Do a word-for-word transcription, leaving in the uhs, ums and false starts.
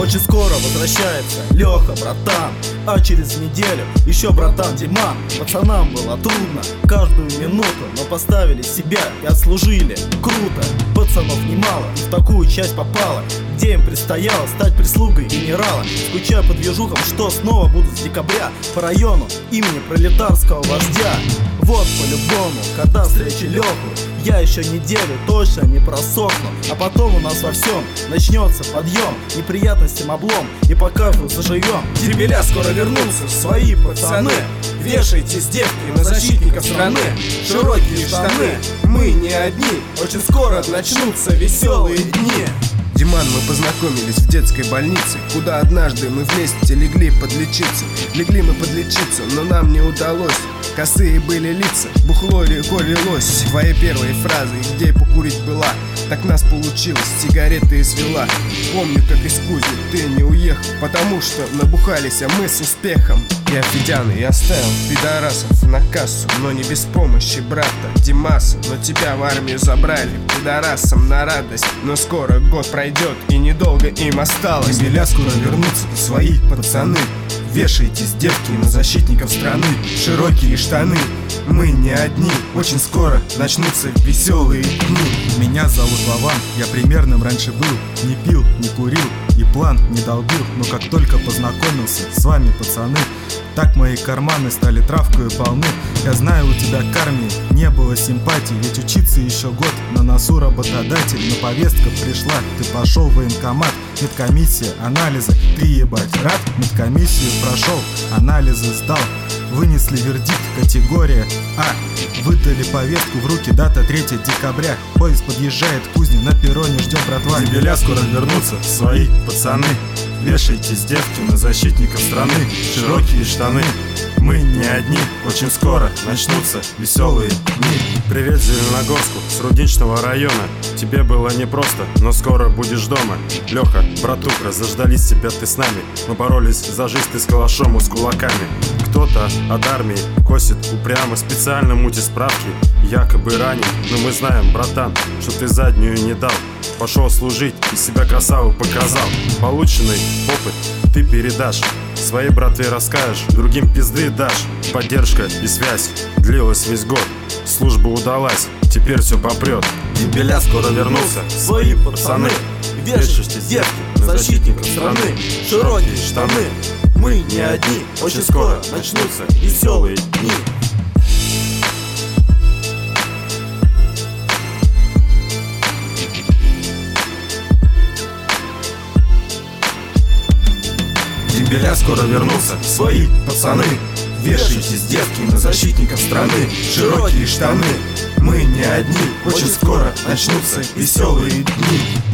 Очень скоро возвращается Леха, братан. А через неделю еще братан Диман. Пацанам было трудно каждую минуту, но поставили себя и отслужили круто. Пацанов немало и в такую часть попало, где им предстояло стать прислугой генерала. Скучаю по движухам, что снова будут с декабря по району имени пролетарского вождя. Вот по-любому, когда встречу Леху, я еще неделю точно не просохну. А потом у нас во всем начнется подъем, неприятностям облом, и по кайфу заживем. Дебеля скоро вернутся, свои пацаны. Вешайтесь, девки, на защитников страны. Широкие штаны, мы не одни. Очень скоро начнутся веселые дни. Диман, мы познакомились в детской больнице, куда однажды мы вместе легли подлечиться. Легли мы подлечиться, но нам не удалось. Косые были лица, бухло рекой лилось. Твоей первой фразой, где покурить была, так нас получилось, сигареты извела. Помню, как из Кузи ты не уехал, потому что набухались, а мы с успехом. Я Федян и оставил пидорасов на кассу, но не без помощи брата Димаса. Но тебя в армию забрали пидорасам на радость. Но скоро год пройдет и недолго им осталось. Дебеля скоро вернутся, свои пацаны. Вешайтесь, девки, на защитников страны. Широкие штаны, мы не одни. Очень скоро начнутся веселые дни. Меня зовут Вован, я примерным раньше был. Не пил, не курил и план не долбил. Но как только познакомился с вами, пацаны, так мои карманы стали травкою полны. Я знаю, у тебя к армии не было симпатий, ведь учиться еще год, на носу работодатель. Но повестка пришла, ты пошел в военкомат. Медкомиссия, анализы, ты ебать рад? Медкомиссию прошел, анализы сдал. Вынесли вердикт, категория А. Выдали повестку в руки, дата третьего декабря. Поезд подъезжает к кузне, на перроне ждем братва. Дебеля скоро вернутся, свои пацаны. Вешайтесь, девки, на защитников страны. Широкие штаны, мы не одни. Очень скоро начнутся веселые дни. Привет Зеленогорску с Рудничного района. Тебе было непросто, но скоро будешь дома. Леха, братуха, заждались тебя ты с нами. Мы боролись за жизнь, ты с калашом и с кулаками. Кто-то от армии косит упрямо, специально мутит справки, якобы ранен. Но мы знаем, братан, что ты заднюю не дал. Пошел служить и себя красаву показал. Полученный опыт ты передашь, своей братве расскажешь, другим пизды дашь. Поддержка и связь длилась весь год, служба удалась, теперь все попрет. Дебеля скоро вернутся, свои пацаны. Вешайтесь, девки, на защитников страны. Широкие штаны, мы не одни. Очень скоро начнутся веселые дни. Дебеля скоро вернутся, свои пацаны. Вешайтесь, девки, на защитников страны. Широкие штаны, мы не одни. Очень скоро начнутся веселые дни.